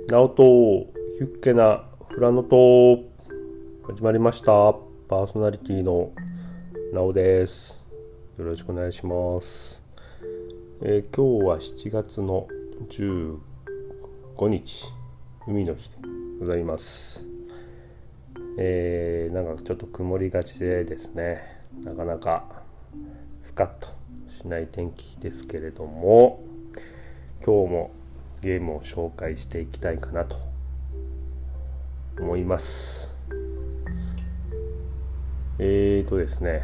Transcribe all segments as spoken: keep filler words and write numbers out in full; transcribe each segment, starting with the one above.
ナオトヒュッケなフラノト始まりました。パーソナリティのナオです。よろしくお願いします。えー、今日はしちがつのじゅうごにち、海の日でございます。えー、なんかちょっと曇りがちでですね、なかなかスカッとしない天気ですけれども、今日もゲームを紹介していきたいかなと思います。えーとですね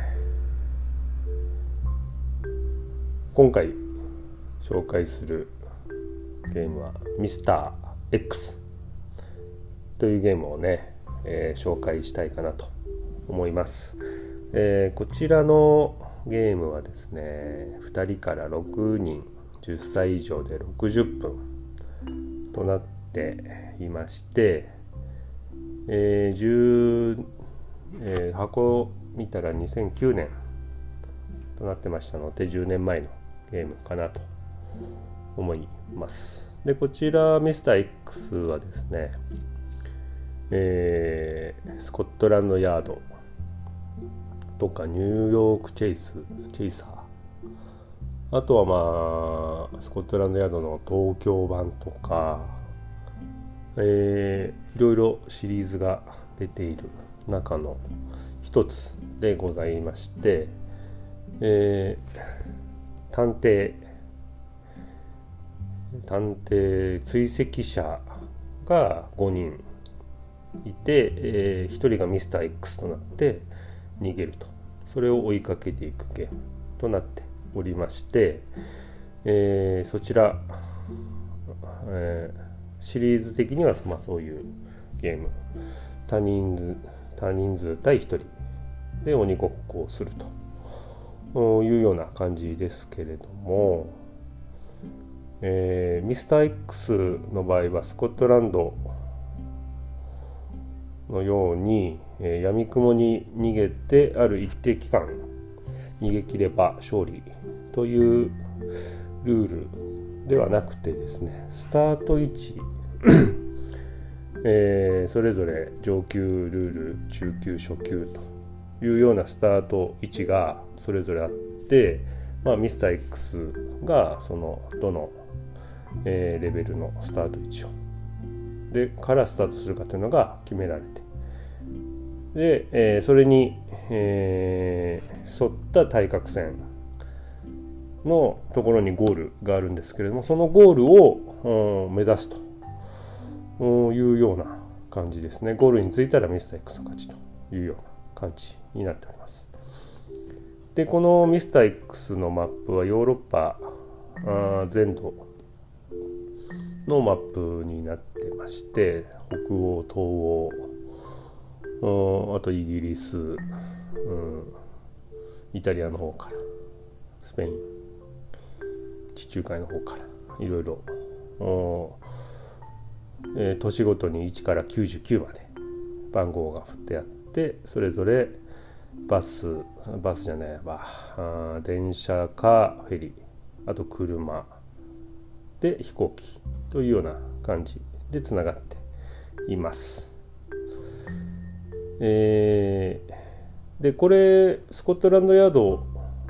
今回紹介するゲームはミスター X というゲームをね、えー、紹介したいかなと思います。えー、こちらのゲームはですねふたりからろくにん、じゅっさい以上でろくじゅっぷんとなっていまして、えーじゅうえー、箱を見たらにせんきゅうねんとなってましたのでじゅうねんまえのゲームかなと思います。でこちらミスター X はですね、えー、スコットランドヤードとかニューヨークチェイスチェイサー、あとはまあスコットランドヤードの東京版とか、えー、いろいろシリーズが出ている中の一つでございまして、えー、探偵探偵追跡者がごにんいて、えー、ひとりがミスター X となって逃げると、それを追いかけていくゲームとなっておりまして、えー、そちら、えー、シリーズ的には、まあ、そういうゲーム、多人数多人数対ひとりで鬼ごっこをするというような感じですけれども、えー、ミスター X の場合はスコットランドのように、えー、闇雲に逃げてある一定期間逃げ切れば勝利というルールではなくてですね、スタート位置えー、それぞれ上級ルール、中級、初級というようなスタート位置がそれぞれあって、まあ、ミスター X がそのどの、えー、レベルのスタート位置をでからスタートするかというのが決められて、で、えー、それに、えー、沿った対角線のところにゴールがあるんですけれども、そのゴールを、うん、目指すというような感じですね。ゴールに着いたらミスター X の勝ちというような感じになっております。でこのミスター X のマップはヨーロッパ全土のマップになってまして、北欧、東欧、あとイギリス、うん、イタリアの方からスペイン、地中海の方からいろいろえー、都市ごとにいちからきゅうじゅうきゅうまで番号が振ってあって、それぞれバスバスじゃないわあ電車かフェリー、あと車で飛行機というような感じでつながっています。えー、でこれスコットランドヤード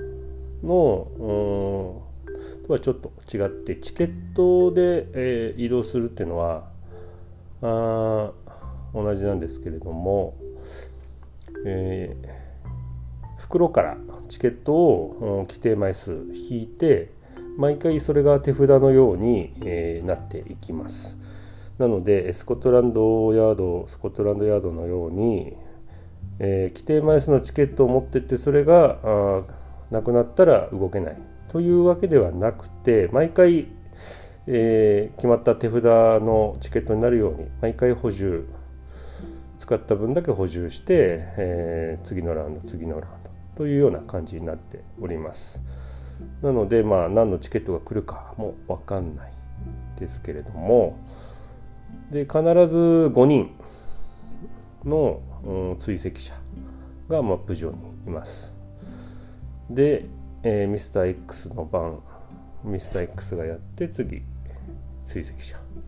のとはちょっと違って、チケットで、えー、移動するっていうのはあ同じなんですけれども、えー、袋からチケットを規定枚数引いて毎回それが手札のように、えー、なっていきます。なのでスコットランドヤードスコットランドヤードのように、えー、規定枚数のチケットを持ってって、それがあなくなったら動けないというわけではなくて、毎回えー、決まった手札のチケットになるように毎回補充、使った分だけ補充して、えー、次のラウンド次のラウンドというような感じになっております。なのでまあ何のチケットが来るかも分かんないですけれども、で必ずごにんの、うん、追跡者がマップ上にいます。で、えー、ミスター X の番ミスター X がやって、次追跡者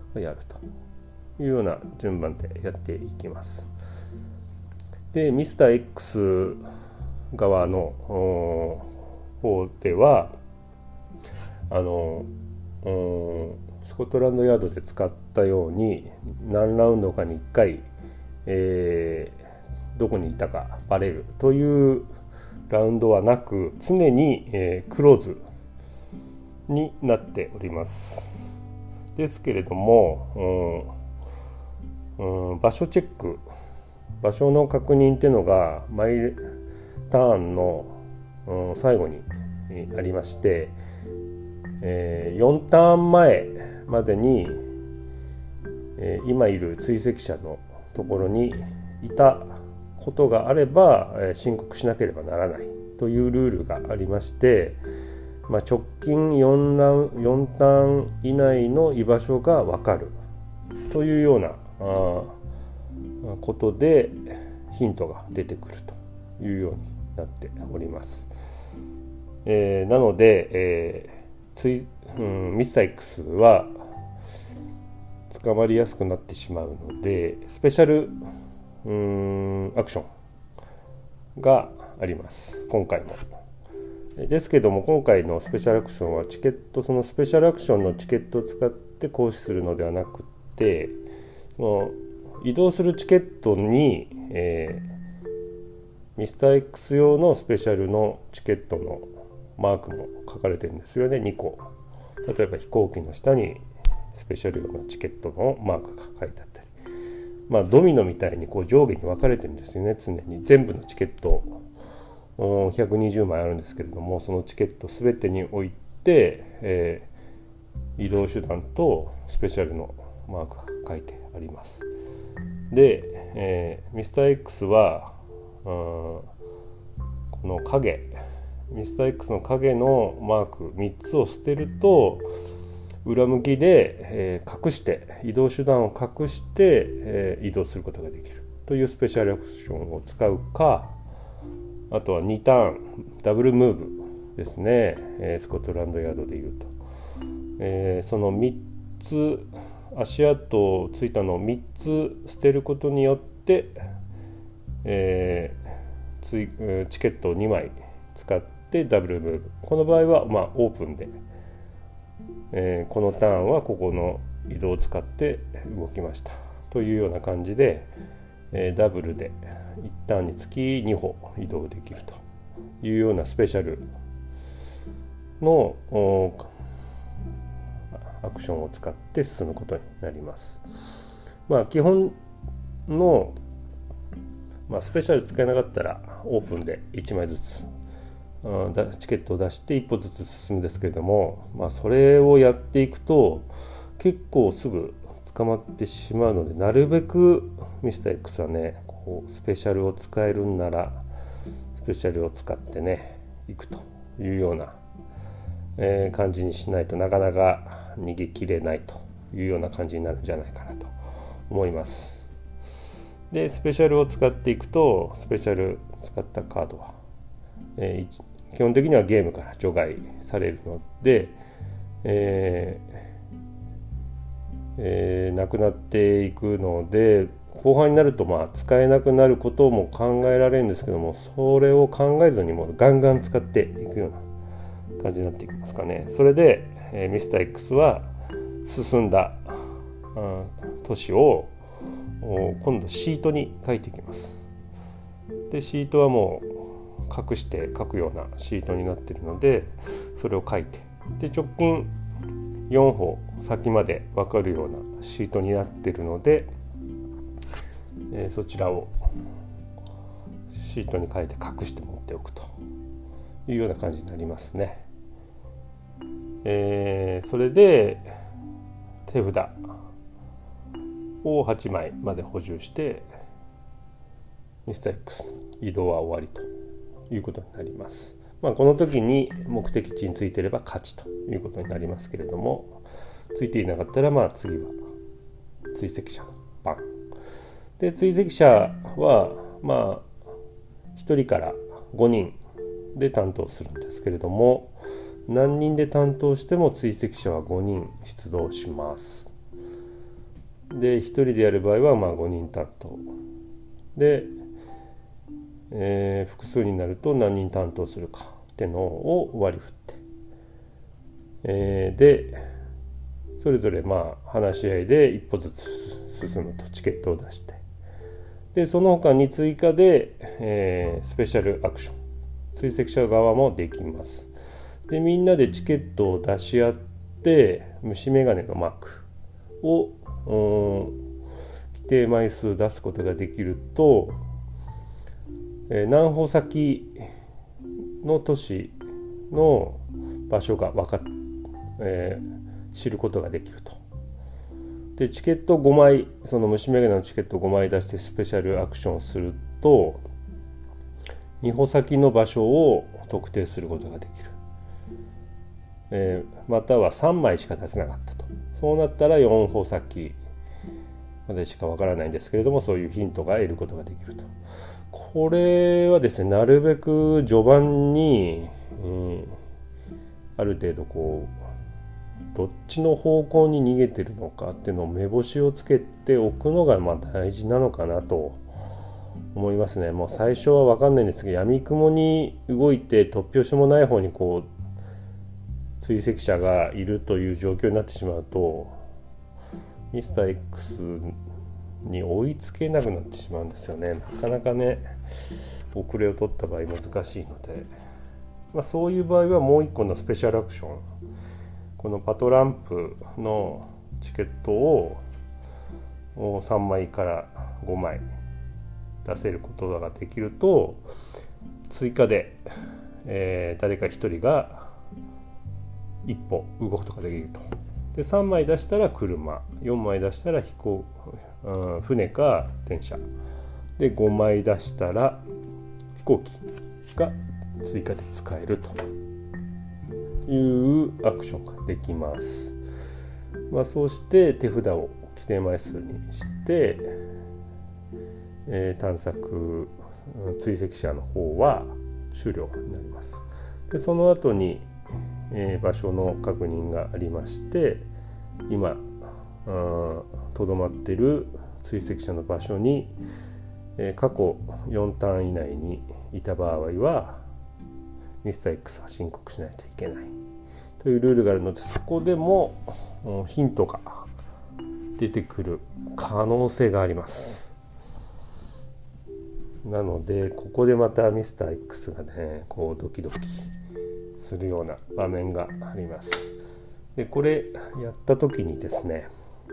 やるというような順番でやっていきます。で、ミスター X 側の方ではあのスコットランドヤードで使ったように何ラウンドかにいっかい、えー、どこにいたかバレるというラウンドはなく、常に、えー、クローズになっております。ですけれども、うんうん、場所チェック、場所の確認っていうのが毎ターンの、うん、最後にありまして、えー、よんターンまえまでに、えー、今いる追跡者のところにいたことがあれば、えー、申告しなければならないというルールがありまして、まあ、直近 4, ラウンよんターン以内の居場所が分かるというようなあことでヒントが出てくるというようになっております。えー、なので、えーついうん、ミスター X は捕まりやすくなってしまうので、スペシャルうんアクションがあります今回も。ですけども、今回のスペシャルアクションはチケットそのスペシャルアクションのチケットを使って行使するのではなくて、その移動するチケットに、えー、ミスター X 用のスペシャルのチケットのマークも書かれてるんですよね。にこ。例えば飛行機の下にスペシャル用のチケットのマークが書いてあったり、まあドミノみたいにこう上下に分かれてるんですよね。常に全部のチケットひゃくにじゅうまいあるんですけれども、そのチケット全てにおいて、えー、移動手段とスペシャルのマークが書いてあります。で、えー、ミスター X はこの影ミスター X の影のマークみっつを捨てると、裏向きで、えー、隠して移動手段を隠して、えー、移動することができるというスペシャルアクションを使うか、あとはにターンダブルムーブですね、えー、スコットランドヤードでいうと、えー、そのみっつ足跡ついたのをみっつ捨てることによって、えー、ついチケットをにまい使ってダブルムーブ。この場合はまあオープンで、えー、このターンはここの移動を使って動きましたというような感じで、えー、ダブルでいちターンにつきに歩移動できるというようなスペシャルのアクションを使って進むことになります。まあ基本の、まあ、スペシャル使えなかったらオープンでいちまいずつチケットを出して一歩ずつ進むんですけれども、まあ、それをやっていくと結構すぐ捕まってしまうので、なるべくミスター X はね、こうスペシャルを使えるんならスペシャルを使ってねいくというような、えー、感じにしないとなかなか逃げきれないというような感じになるんじゃないかなと思います。でスペシャルを使っていくと、スペシャル使ったカードは、えー基本的にはゲームから除外されるので、えーえー、なくなっていくので、後半になるとまあ使えなくなることも考えられるんですけども、それを考えずにもうガンガン使っていくような感じになっていきますかね。それで、えー、ミスター X は進んだ都市を今度シートに書いていきます。でシートはもう隠して書くようなシートになっているので、それを書いて、で直近よん歩先まで分かるようなシートになっているので、えー、そちらをシートに書いて隠して持っておくというような感じになりますね。えー、それで手札をはちまいまで補充してミスター X 移動は終わりということになります。まあ、この時に目的地についていれば勝ちということになりますけれども、ついていなかったらまあ次は追跡者の番で、追跡者はまあひとりからごにんで担当するんですけれども、何人で担当しても追跡者はごにん出動します。 でひとりでやる場合はまあごにん担当で、えー、複数になると何人担当するかってのを割り振って、えー、でそれぞれまあ話し合いで一歩ずつ進むとチケットを出して、でその他に追加で、えー、スペシャルアクション追跡者側もできます。でみんなでチケットを出し合って虫眼鏡のマークを規定枚数出すことができると、えー、何歩先の都市の場所が分かっ、えー、知ることができると。でチケットごまい、その虫眼鏡のチケットごまい出してスペシャルアクションをするとに歩先の場所を特定することができる、えー、またはさんまいしか出せなかったと。そうなったらよん歩先までしかわからないんですけれども、そういうヒントが得ることができると。これはですね、なるべく序盤に、うん、ある程度こうどっちの方向に逃げてるのかっていうのを目星をつけておくのがまあ大事なのかなと思いますね。もう最初は分かんないんですけど、闇雲に動いて突拍子もない方にこう追跡者がいるという状況になってしまうとミスター X に追いつけなくなってしまうんですよね。なかなかね遅れを取った場合難しいので、まあ、そういう場合はもう一個のスペシャルアクション、このパトランプのチケットをさんまいからごまい出せることができると追加で、えー、誰か一人が一歩動くことができると。でさんまい出したら車、よんまい出したら飛行、うん、船か電車でごまい出したら飛行機が追加で使えるというアクションができます。まあ、そうして手札を規定枚数にして、えー、探索追跡者の方は終了になります。でその後に、えー、場所の確認がありまして、今とどまっている追跡者の場所に、えー、過去よんターン以内にいた場合はミスター X は申告しないといけないというルールがあるので、そこでもヒントが出てくる可能性があります。なのでここでまたミスター X がねこうドキドキするような場面があります。でこれやった時にですね、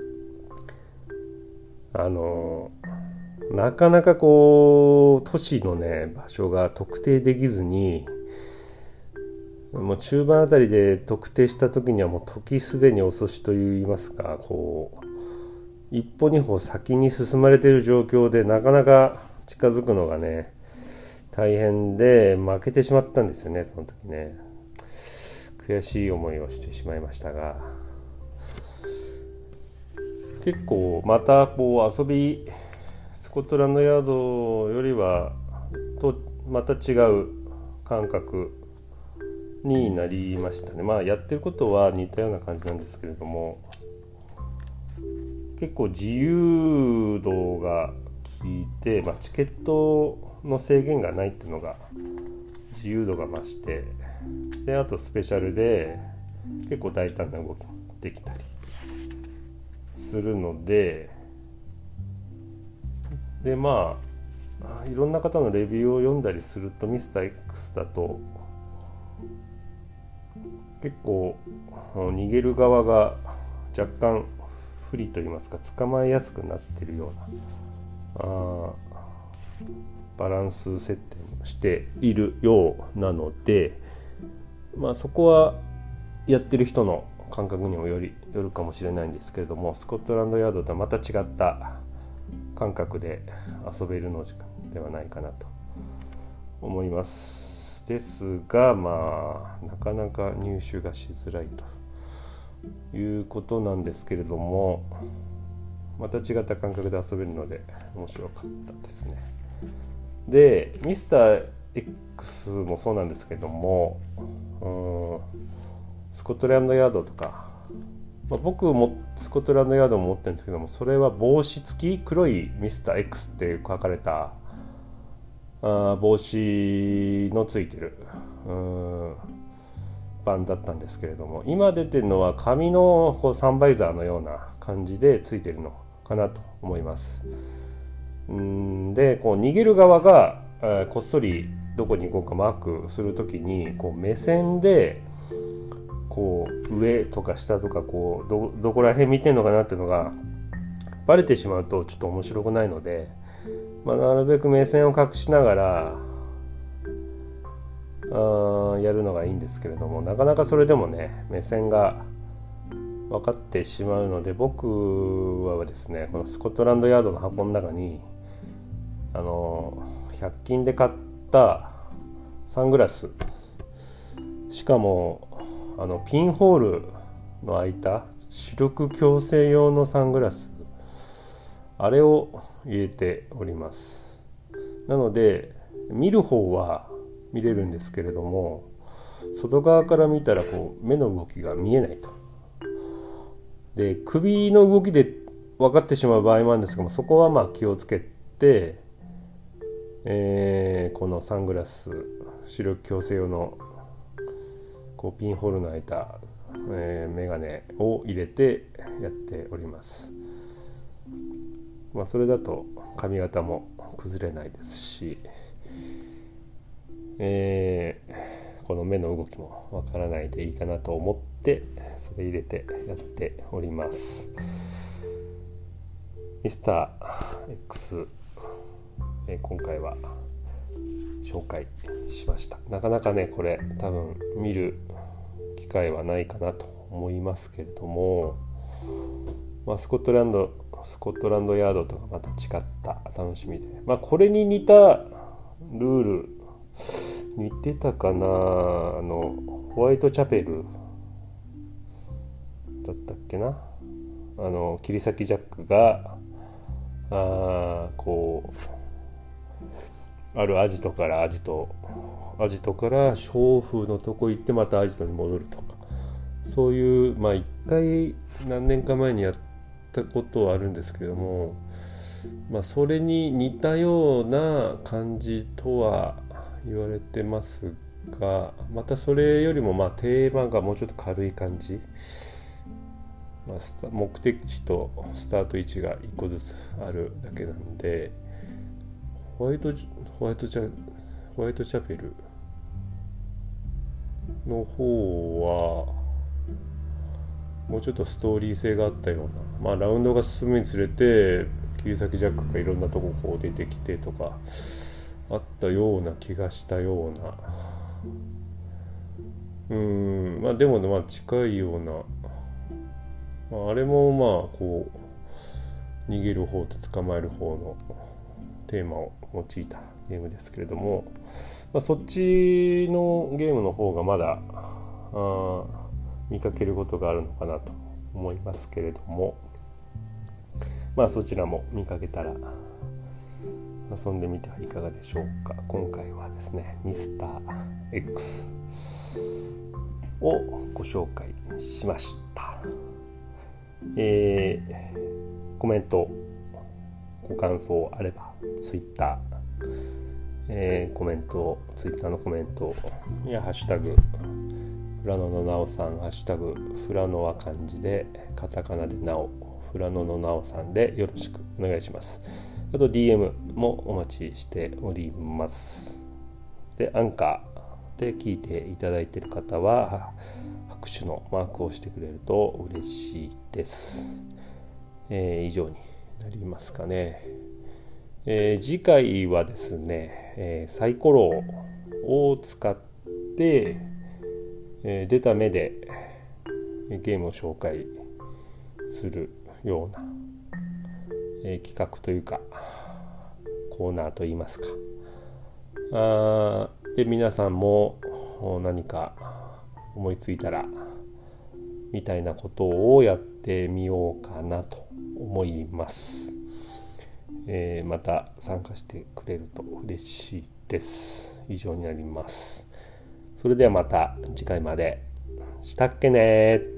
あのなかなかこう都市のね場所が特定できずに、もう中盤あたりで特定した時にはもう時すでに遅しといいますか、こう一歩二歩先に進まれている状況でなかなか近づくのがね大変で負けてしまったんですよね。その時ね悔しい思いをしてしまいましたが、結構またこう遊びスコットランドヤードよりはとまた違う感覚になりましたね。まあやってることは似たような感じなんですけれども、結構自由度が効いて、まあ、チケットの制限がないっていうのが自由度が増して、であとスペシャルで結構大胆な動きもできたりするので、でまあいろんな方のレビューを読んだりするとミスター X だと結構逃げる側が若干不利といいますか捕まえやすくなっているようなあバランス設定をしているようなので、まあそこはやってる人の感覚にもよりよるかもしれないんですけれども、スコットランドヤードとはまた違った感覚で遊べるのではないかなと思います。ですがまあなかなか入手がしづらいということなんですけれども、また違った感覚で遊べるので面白かったですね。でミスター X もそうなんですけども、うんスコットランドヤードとかまあ、僕もスコットランドヤードも持ってるんですけども、それは帽子付き黒いミスター X って書かれたあ帽子のついてるうん版だったんですけれども、今出てるのは紙のこうサンバイザーのような感じでついてるのかなと思います。うんでこう逃げる側が、えー、こっそりどこに行こうかマークするときにこう目線でこう上とか下とかこう ど, どこら辺見てんのかなっていうのがバレてしまうとちょっと面白くないので、まあ、なるべく目線を隠しながらあやるのがいいんですけれども、なかなかそれでもね目線が分かってしまうので、僕はですねこのスコットランドヤードの箱の中にあのひゃく均で買ったサングラス、しかもあのピンホールの開いた視力矯正用のサングラス、あれを入れております。なので見る方は見れるんですけれども、外側から見たらこう目の動きが見えないと。で首の動きで分かってしまう場合もあるんですけども、そこはまあ気をつけて、えー、このサングラス視力矯正用のこうピンホールの開いた、えー、メガネを入れてやっております。まあ、それだと髪型も崩れないですし、えー、この目の動きもわからないでいいかなと思ってそれ入れてやっております。ミスター X、えー、今回は紹介しました。なかなかねこれ多分見る機会はないかなと思いますけれども、まあ、スコットランドスコットランドヤードとかまた違った楽しみで、まあ、これに似たルール似てたかな、あのホワイトチャペルだったっけな、あの切り裂きジャックがあこうあるアジトからアジトアジトから娼婦のとこ行ってまたアジトに戻るとか、そういうまあ一回何年か前にやったことはあるんですけれども、まあそれに似たような感じとは言われてますが、またそれよりもまあテーマがもうちょっと軽い感じ、まあ、スタ目的地とスタート位置がいっこずつあるだけなんで、ホワイトホワイトチャホワイトチャペルの方はもうちょっとストーリー性があったような、まあラウンドが進むにつれて切り裂きジャックがいろんなとここう出てきてとかあったような気がしたような、うーんまあでもまあ近いような、まあ、あれもまあこう逃げる方と捕まえる方のテーマを用いたゲームですけれども、まあ、そっちのゲームの方がまだあ見かけることがあるのかなと思いますけれども、まあそちらも見かけたら遊んでみてはいかがでしょうか。今回はですねミスター X をご紹介しました。えー、コメントご感想あれば Twitter、えー、コメント Twitter のコメントやハッシュタグフラノのなおさん、ハッシュタグフラノは漢字でカタカナでなお、フラノのなおさんでよろしくお願いします。あと ディーエム もお待ちしております。でアンカーで聞いていただいている方は拍手のマークをしてくれると嬉しいです。えー、以上になりますかね。えー、次回はですね、えー、サイコロを使って、えー、出た目でゲームを紹介するような、えー、企画というかコーナーといいますか、あで皆さんも何か思いついたらみたいなことをやってみようかなと思います。えー、また参加してくれると嬉しいです。以上になります。それではまた次回まで。したっけねー。